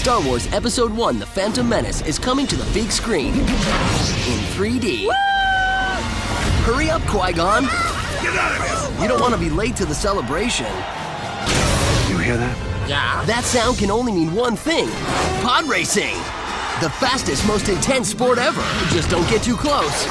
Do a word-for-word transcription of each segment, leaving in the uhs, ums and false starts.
Star Wars Episode one The Phantom Menace is coming to the big screen in three D. Woo! Hurry up, Qui-Gon! Get out of here! You don't want to be late to the celebration. You hear that? Yeah. That sound can only mean one thing. Pod racing! The fastest, most intense sport ever. Just don't get too close.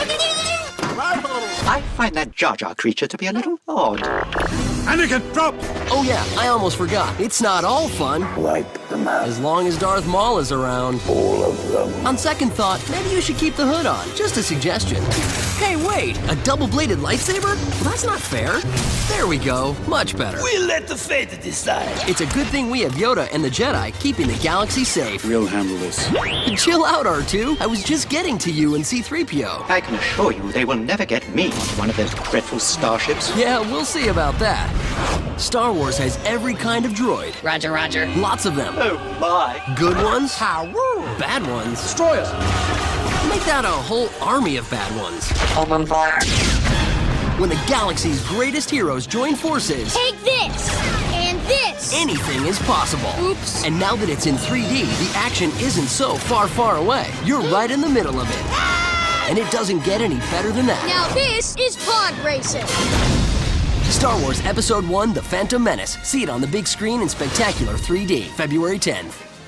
I find that Jar Jar creature to be a little odd. Anakin, drop! Oh yeah, I almost forgot. It's not all fun. Wipe them out. As long as Darth Maul is around. All of them. On second thought, maybe you should keep the hood on. Just a suggestion. Hey, wait! A double-bladed lightsaber? Well, that's not fair. There we go. Much better. We'll let the fate decide. It's a good thing we have Yoda and the Jedi keeping the galaxy safe. We'll handle this. Chill out, R two. I was just getting to you and C three P O. I can assure you they will never get me onto one of those dreadful starships. Yeah, we'll see about that. Star Wars has every kind of droid. Roger, roger. Lots of them. Oh my. Good ones. Bad ones. Destroy us! Make that a whole army of bad ones. Open fire. When the galaxy's greatest heroes join forces, Take this! And this! anything is possible. Oops. And now that it's in three D, the action isn't so far, far away. You're right in the middle of it. And it doesn't get any better than that. Now this is pod racing! Star Wars Episode one The Phantom Menace. See it on the big screen in spectacular three D, February tenth.